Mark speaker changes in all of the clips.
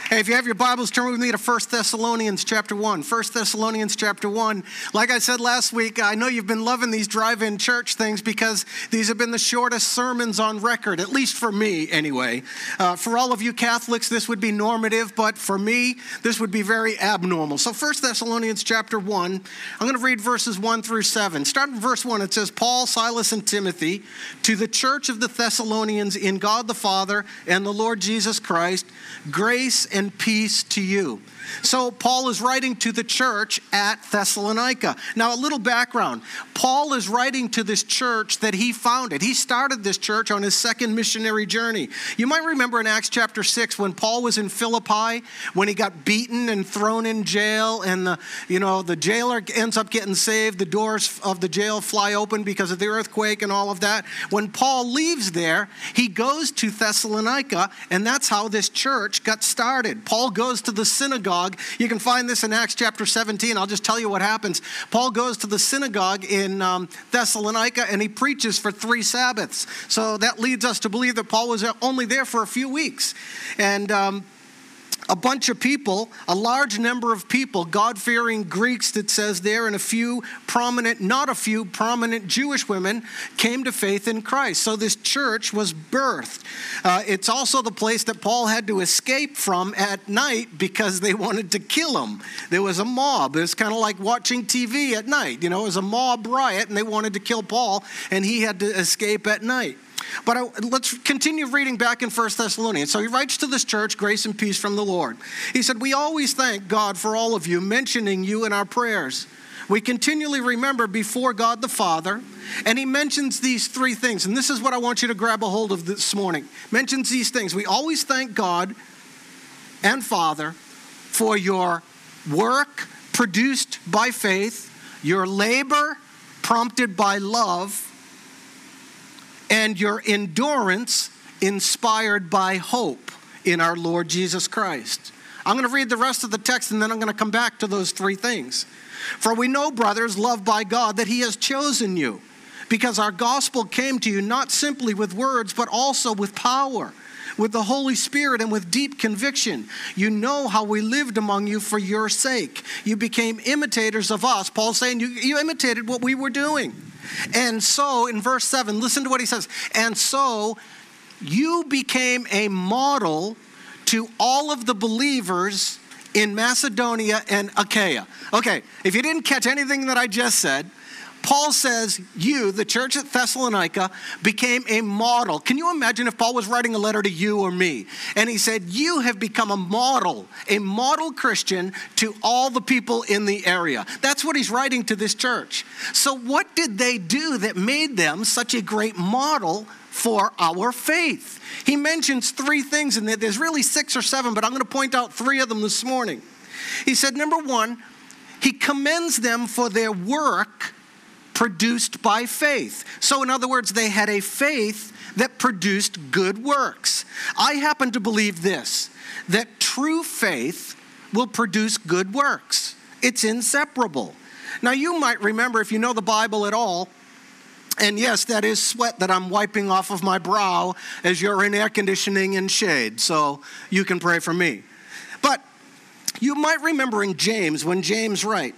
Speaker 1: Hey, if you have your Bibles, turn with me to 1 Thessalonians chapter 1. 1 Thessalonians chapter 1. Like I said last week, I know you've been loving these drive-in church things because these have been the shortest sermons on record, at least for me anyway. For all of you Catholics, this would be normative, but for me, this would be very abnormal. So 1 Thessalonians chapter 1, I'm going to read verses 1 through 7. Starting in verse 1, it says, Paul, Silas, and Timothy, to the church of the Thessalonians in God the Father and the Lord Jesus Christ, grace and peace to you. So Paul is writing to the church at Thessalonica. Now, a little background. Paul is writing to this church that he founded. He started this church on his second missionary journey. You might remember in Acts chapter 6 when Paul was in Philippi, when he got beaten and thrown in jail, and the jailer ends up getting saved. The doors of the jail fly open because of the earthquake and all of that. When Paul leaves there, he goes to Thessalonica, and that's how this church got started. Paul goes to the synagogue. You can find this in Acts chapter 17. I'll just tell you what happens. Paul goes to the synagogue in Thessalonica and he preaches for 3 Sabbaths. So that leads us to believe that Paul was only there for a few weeks. And a bunch of people, a large number of people, God-fearing Greeks, it says there, and not a few prominent Jewish women came to faith in Christ. So this church was birthed. It's also the place that Paul had to escape from at night because they wanted to kill him. There was a mob. It was kind of like watching TV at night. It was a mob riot, and they wanted to kill Paul, and he had to escape at night. But let's continue reading back in 1 Thessalonians. So he writes to this church, grace and peace from the Lord. He said, we always thank God for all of you, mentioning you in our prayers. We continually remember before God the Father, and he mentions these 3 things. And this is what I want you to grab a hold of this morning. Mentions these things. We always thank God and Father for your work produced by faith, your labor prompted by love, and your endurance inspired by hope in our Lord Jesus Christ. I'm going to read the rest of the text and then I'm going to come back to those 3 things. For we know, brothers, loved by God, that he has chosen you, because our gospel came to you not simply with words, but also with power, with the Holy Spirit and with deep conviction. You know how we lived among you for your sake. You became imitators of us. Paul's saying you imitated what we were doing. And so, in verse 7, listen to what he says. And so, you became a model to all of the believers in Macedonia and Achaia. Okay, if you didn't catch anything that I just said, Paul says you, the church at Thessalonica, became a model. Can you imagine if Paul was writing a letter to you or me, and he said, you have become a model Christian to all the people in the area. That's what he's writing to this church. So what did they do that made them such a great model for our faith? He mentions 3 things in there. There's really 6 or 7, but I'm going to point out 3 of them this morning. He said, number 1, he commends them for their work produced by faith. So in other words, they had a faith that produced good works. I happen to believe this, that true faith will produce good works. It's inseparable. Now you might remember, if you know the Bible at all, and yes, that is sweat that I'm wiping off of my brow as you're in air conditioning and shade, so you can pray for me. But you might remember in James, when James writes,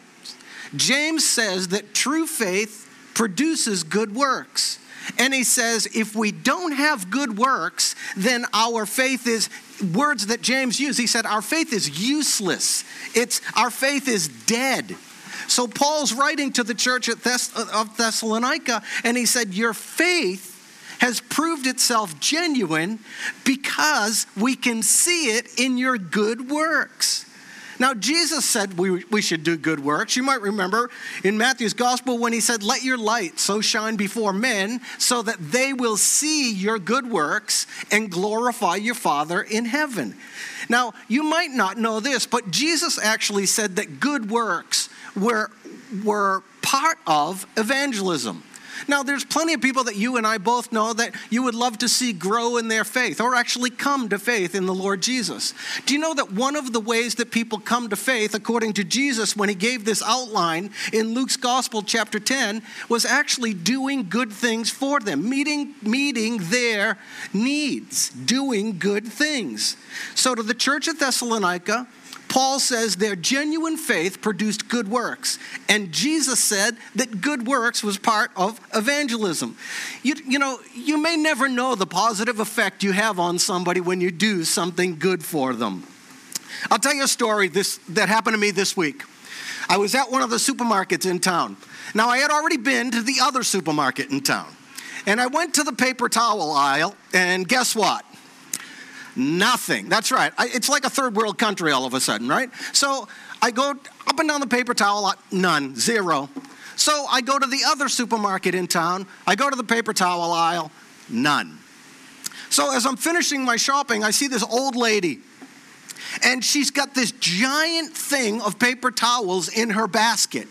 Speaker 1: James says that true faith produces good works. And he says if we don't have good works, then our faith is, words that James used, he said our faith is useless. Our faith is dead. So Paul's writing to the church of Thessalonica, and he said your faith has proved itself genuine because we can see it in your good works. Now, Jesus said we should do good works. You might remember in Matthew's gospel when he said, let your light so shine before men so that they will see your good works and glorify your Father in heaven. Now, you might not know this, but Jesus actually said that good works were part of evangelism. Now, there's plenty of people that you and I both know that you would love to see grow in their faith or actually come to faith in the Lord Jesus. Do you know that one of the ways that people come to faith, according to Jesus, when he gave this outline in Luke's Gospel, chapter 10, was actually doing good things for them, meeting their needs, doing good things. So to the church at Thessalonica, Paul says their genuine faith produced good works. And Jesus said that good works was part of evangelism. You may never know the positive effect you have on somebody when you do something good for them. I'll tell you a story that happened to me this week. I was at one of the supermarkets in town. Now, I had already been to the other supermarket in town. And I went to the paper towel aisle, and guess what? Nothing. That's right. It's like a third world country all of a sudden, right? So I go up and down the paper towel aisle, none, zero. So I go to the other supermarket in town. I go to the paper towel aisle, none. So as I'm finishing my shopping, I see this old lady. And she's got this giant thing of paper towels in her basket.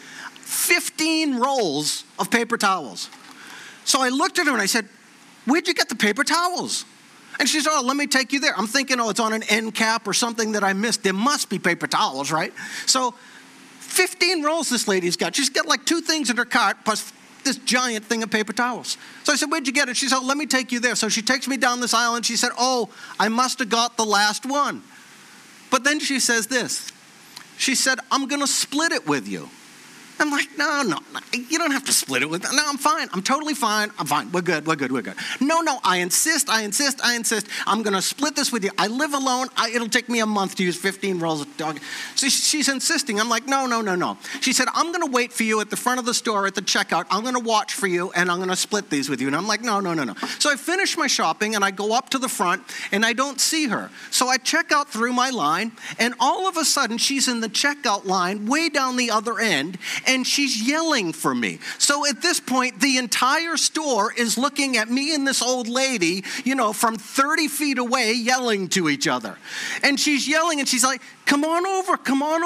Speaker 1: 15 rolls of paper towels. So I looked at her and I said, "Where'd you get the paper towels?" And she said, "Oh, let me take you there." I'm thinking, it's on an end cap or something that I missed. There must be paper towels, right? So 15 rolls this lady's got. She's got like 2 things in her cart plus this giant thing of paper towels. So I said, "Where'd you get it?" She said, "Let me take you there." So she takes me down this aisle and she said, "Oh, I must have got the last one." But then she says this. She said, "I'm going to split it with you." I'm like, no, you don't have to split it with me. No, I'm fine. I'm totally fine. I'm fine. We're good. No, I insist. I'm going to split this with you. I live alone. It'll take me a month to use 15 rolls of dog. So she's insisting. I'm like, no. She said, "I'm going to wait for you at the front of the store at the checkout. I'm going to watch for you, and I'm going to split these with you." And I'm like, no. So I finish my shopping, and I go up to the front, and I don't see her. So I check out through my line, and all of a sudden, she's in the checkout line way down the other end, and she's yelling for me. So at this point, the entire store is looking at me and this old lady, from 30 feet away, yelling to each other. And she's yelling, and she's like, "Come on over.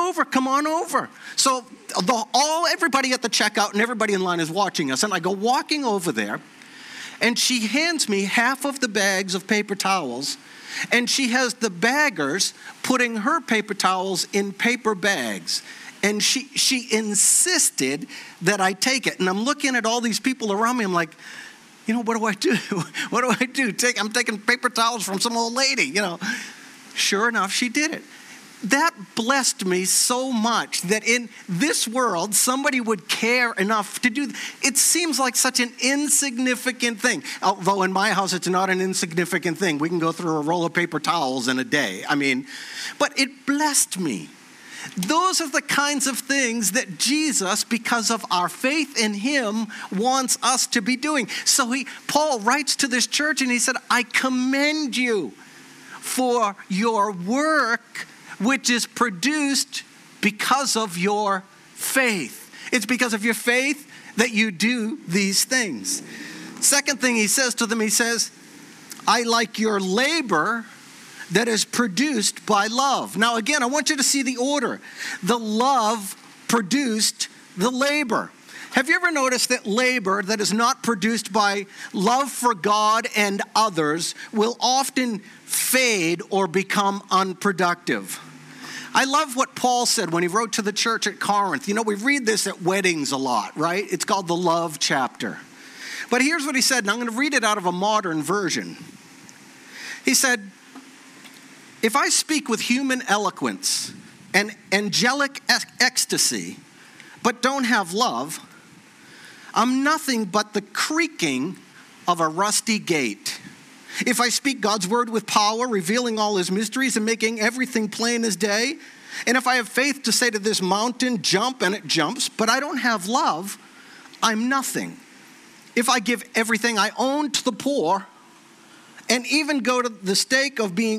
Speaker 1: So everybody at the checkout and everybody in line is watching us. And I go walking over there, and she hands me half of the bags of paper towels, and she has the baggers putting her paper towels in paper bags. And she insisted that I take it. And I'm looking at all these people around me. I'm like, what do I do? What do I do? I'm taking paper towels from some old lady, Sure enough, she did it. That blessed me so much that in this world, somebody would care enough to do. It seems like such an insignificant thing. Although in my house, it's not an insignificant thing. We can go through a roll of paper towels in a day. But it blessed me. Those are the kinds of things that Jesus, because of our faith in him, wants us to be doing. So Paul writes to this church and he said, "I commend you for your work, which is produced because of your faith." It's because of your faith that you do these things. Second thing he says to them, he says, "I like your labor that is produced by love." Now again, I want you to see the order. The love produced the labor. Have you ever noticed that labor that is not produced by love for God and others will often fade or become unproductive? I love what Paul said when he wrote to the church at Corinth. We read this at weddings a lot, right? It's called the love chapter. But here's what he said, and I'm going to read it out of a modern version. He said, "If I speak with human eloquence and angelic ecstasy, but don't have love, I'm nothing but the creaking of a rusty gate. If I speak God's word with power, revealing all his mysteries and making everything plain as day, and if I have faith to say to this mountain, jump, and it jumps, but I don't have love, I'm nothing. If I give everything I own to the poor, and even go to the stake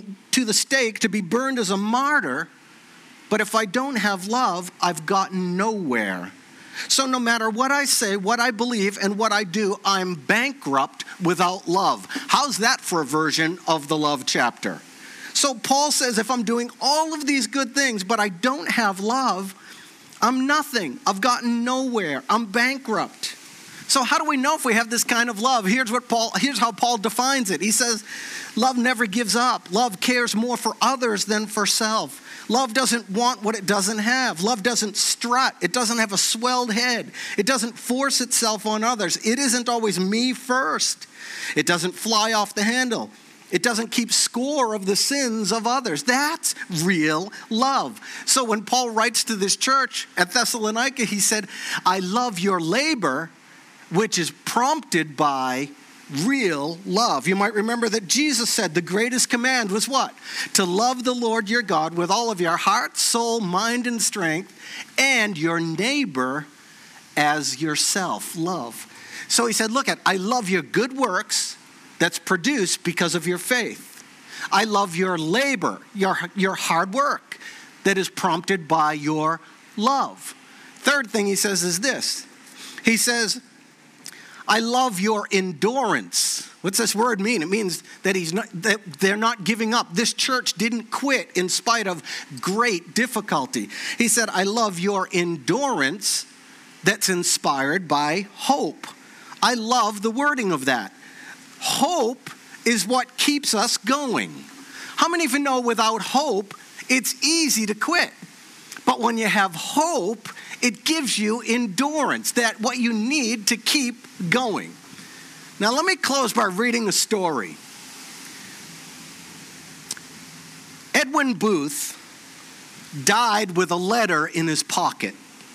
Speaker 1: to be burned as a martyr, but if I don't have love, I've gotten nowhere. So no matter what I say, what I believe, and what I do, I'm bankrupt without love." How's that for a version of the love chapter? So Paul says, if I'm doing all of these good things, but I don't have love, I'm nothing. I've gotten nowhere. I'm bankrupt. So how do we know if we have this kind of love? Here's how Paul defines it. He says, love never gives up. Love cares more for others than for self. Love doesn't want what it doesn't have. Love doesn't strut. It doesn't have a swelled head. It doesn't force itself on others. It isn't always me first. It doesn't fly off the handle. It doesn't keep score of the sins of others. That's real love. So when Paul writes to this church at Thessalonica, he said, I love your labor, which is prompted by real love. You might remember that Jesus said the greatest command was what? To love the Lord your God with all of your heart, soul, mind, and strength, and your neighbor as yourself. Love. So he said, I love your good works that's produced because of your faith. I love your labor, your hard work that is prompted by your love. Third thing he says is this. He says, I love your endurance. What's this word mean? It means that they're not giving up. This church didn't quit in spite of great difficulty. He said, I love your endurance that's inspired by hope. I love the wording of that. Hope is what keeps us going. How many of you know without hope, it's easy to quit? But when you have hope, it gives you endurance, that what you need to keep going. Now let me close by reading a story. Edwin Booth died with a letter in his pocket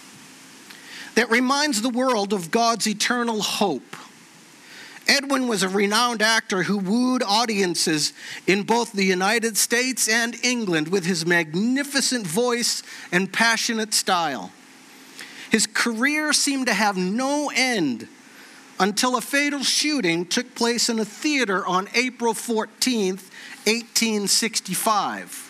Speaker 1: that reminds the world of God's eternal hope. Edwin was a renowned actor who wooed audiences in both the United States and England with his magnificent voice and passionate style. His career seemed to have no end until a fatal shooting took place in a theater on April 14th, 1865.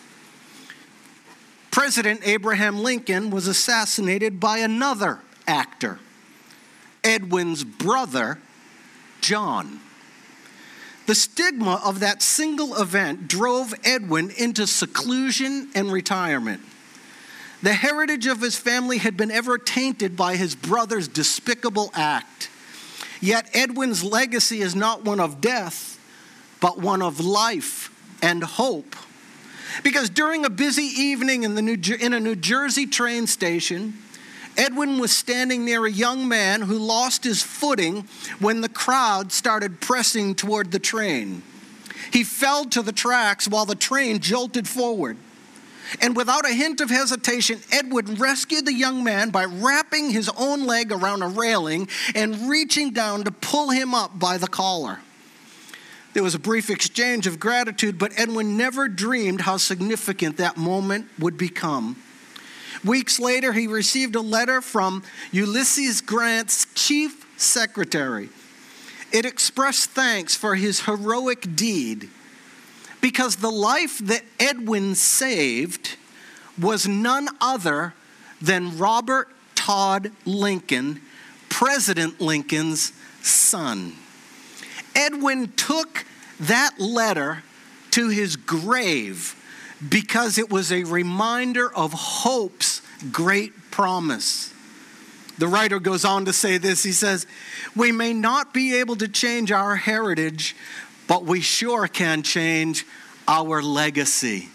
Speaker 1: President Abraham Lincoln was assassinated by another actor, Edwin's brother, John. The stigma of that single event drove Edwin into seclusion and retirement. The heritage of his family had been ever tainted by his brother's despicable act. Yet Edwin's legacy is not one of death, but one of life and hope. Because during a busy evening in a New Jersey train station, Edwin was standing near a young man who lost his footing when the crowd started pressing toward the train. He fell to the tracks while the train jolted forward. And without a hint of hesitation, Edwin rescued the young man by wrapping his own leg around a railing and reaching down to pull him up by the collar. There was a brief exchange of gratitude, but Edwin never dreamed how significant that moment would become. Weeks later, he received a letter from Ulysses Grant's chief secretary. It expressed thanks for his heroic deed, because the life that Edwin saved was none other than Robert Todd Lincoln, President Lincoln's son. Edwin took that letter to his grave because it was a reminder of hope's great promise. The writer goes on to say this. He says, we may not be able to change our heritage, but we sure can change our legacy.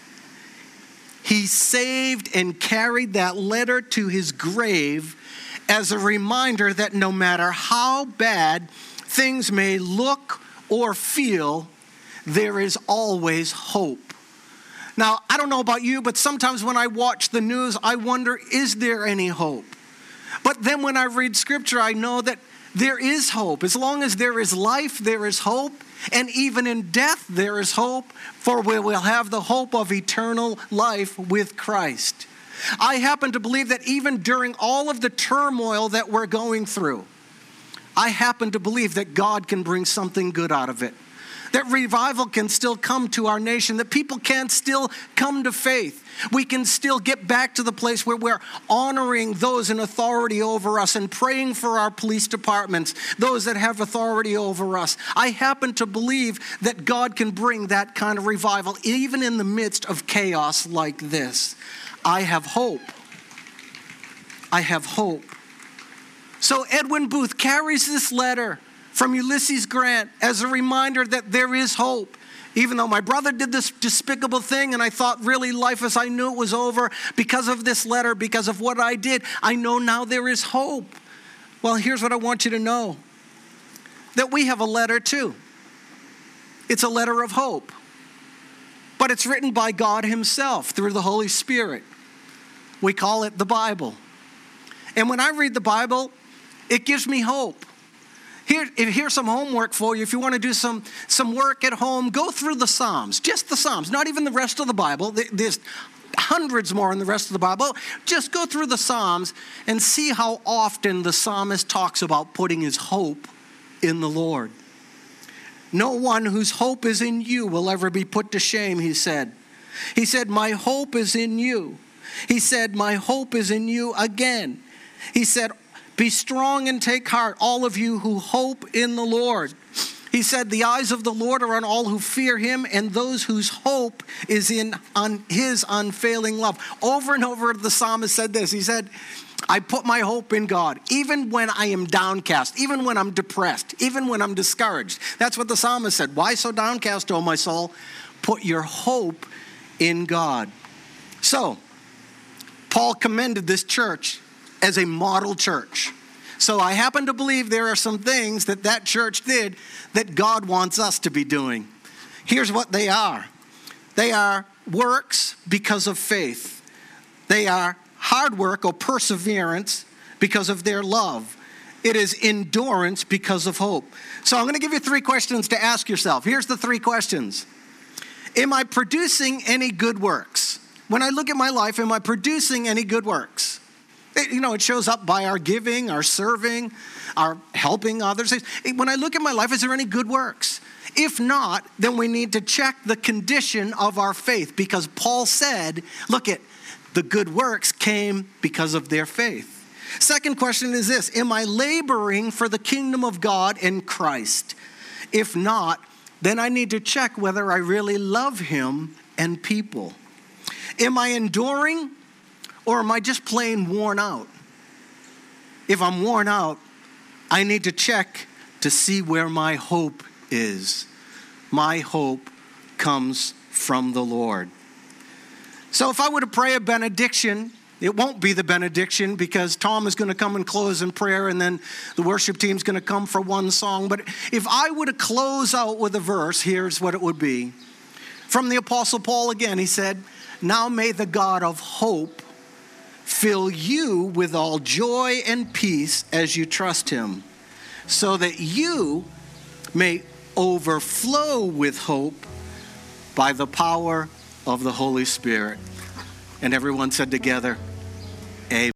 Speaker 1: He saved and carried that letter to his grave as a reminder that no matter how bad things may look or feel, there is always hope. Now, I don't know about you, but sometimes when I watch the news, I wonder, is there any hope? But then when I read scripture, I know that there is hope. As long as there is life, there is hope. And even in death, there is hope, for we will have the hope of eternal life with Christ. I happen to believe that even during all of the turmoil that we're going through, I happen to believe that God can bring something good out of it. That revival can still come to our nation, that people can still come to faith. We can still get back to the place where we're honoring those in authority over us and praying for our police departments, those that have authority over us. I happen to believe that God can bring that kind of revival, even in the midst of chaos like this. I have hope. I have hope. So Edwin Booth carries this letter from Ulysses Grant as a reminder that there is hope. Even though my brother did this despicable thing and I thought really life as I knew it was over, because of this letter, because of what I did, I know now there is hope. Well, here's what I want you to know. That we have a letter too. It's a letter of hope. But it's written by God himself through the Holy Spirit. We call it the Bible. And when I read the Bible, it gives me hope. Here's some homework for you. If you want to do some work at home, go through the Psalms. Just the Psalms, not even the rest of the Bible. There's hundreds more in the rest of the Bible. Just go through the Psalms and see how often the psalmist talks about putting his hope in the Lord. No one whose hope is in you will ever be put to shame, he said. He said, my hope is in you. He said, my hope is in you again. He said, be strong and take heart, all of you who hope in the Lord. He said, the eyes of the Lord are on all who fear him and those whose hope is on his unfailing love. Over and over, the psalmist said this. He said, I put my hope in God, even when I am downcast, even when I'm depressed, even when I'm discouraged. That's what the psalmist said. Why so downcast, O my soul? Put your hope in God. So, Paul commended this church as a model church. So I happen to believe there are some things that church did that God wants us to be doing. Here's what they are. They are works because of faith. They are hard work or perseverance because of their love. It is endurance because of hope. So I'm going to give you 3 questions to ask yourself. Here's the 3 questions. Am I producing any good works? When I look at my life, am I producing any good works? It shows up by our giving, our serving, our helping others. When I look at my life, is there any good works? If not, then we need to check the condition of our faith, because Paul said, look at the good works came because of their faith. Second question is this: am I laboring for the kingdom of God in Christ? If not, then I need to check whether I really love him and people. Am I enduring, or am I just plain worn out? If I'm worn out, I need to check to see where my hope is. My hope comes from the Lord. So if I were to pray a benediction, it won't be the benediction because Tom is going to come and close in prayer and then the worship team's going to come for one song. But if I were to close out with a verse, here's what it would be. From the Apostle Paul again, he said, now may the God of hope fill you with all joy and peace as you trust him, so that you may overflow with hope by the power of the Holy Spirit. And everyone said together,